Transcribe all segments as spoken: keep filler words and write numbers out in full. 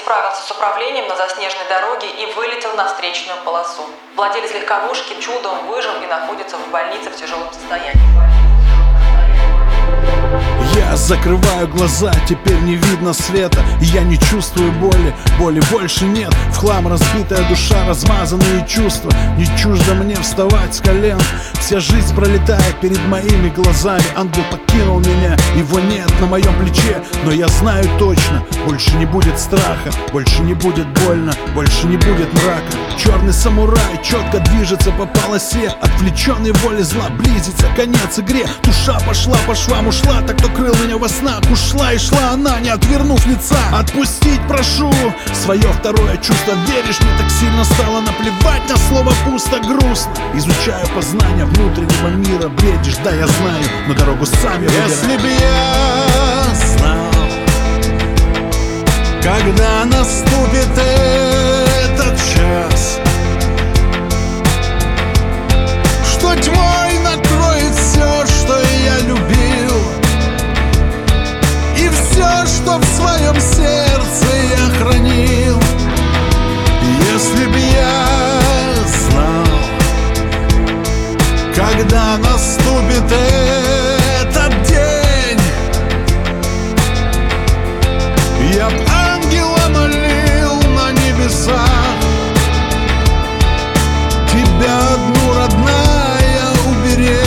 справился с управлением на заснеженной дороге и вылетел на встречную полосу. Владелец легковушки чудом выжил и находится в больнице в тяжелом состоянии. Я закрываю глаза, теперь не видно света. И я не чувствую боли, боли больше нет. В хлам разбитая душа, размазанные чувства. Не чуждо мне вставать с колен. Вся жизнь пролетает перед моими глазами. Ангел покинул меня, его нет на моем плече. Но я знаю точно, больше не будет страха, больше не будет больно, больше не будет мрака. Черный самурай четко движется по полосе. Отвлеченной воли зла близится конец игре. Душа пошла по швам, ушла, так кто крыл меня во снах. Ушла и шла она, не отвернув лица. Отпустить прошу свое второе чувство. Веришь, мне так сильно стало наплевать на слово пусто, грустно. Изучаю познание внутреннего мира. Бредишь, да я знаю, но дорогу сами выбирай. Если б я знал, когда наступит этот час, что тьмой накроет все, что я любил, и все, что в своем сердце я хранил. Если б я знал, когда наступит этот день, я б ангела молил на небесах, тебя одну, родная, уберечь.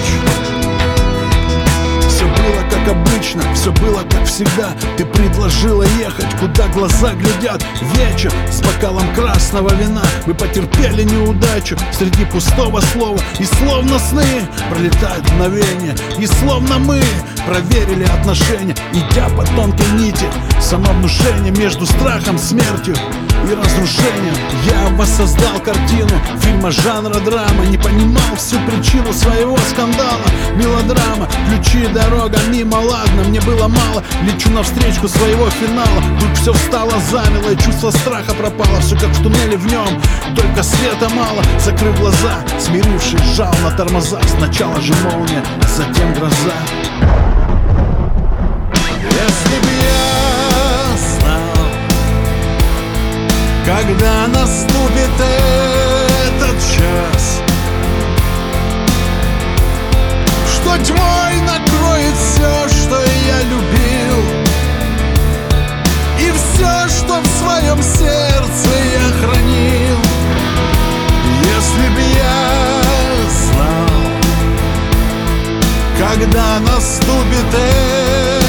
Все было как обычно, все было как всегда. Ты предложила ехать, куда глаза глядят. Вечер с бокалом красного вина. Мы потерпели неудачу среди пустого слова. И словно сны пролетают мгновения. И словно мы проверили отношения, идя по тонкой нити самовнушения между страхом, смертью и разрушением. Я воссоздал картину фильма жанра драма. Не понимал всю причину своего скандала. Мелодрама, ключи, дорога мимо, ладно, мне было мало. Лечу навстречу своего финала. Тут все встало замело, и чувство страха пропало. Все как в туннеле, в нем только света мало. Закрыв глаза, смирившись, жал на тормозах. Сначала же молния, а затем гроза. Если б я знал, когда наступит этот час, что тьмой накроет все, что я любил, и все, что в своем сердце я хранил. Если б я знал, когда наступит этот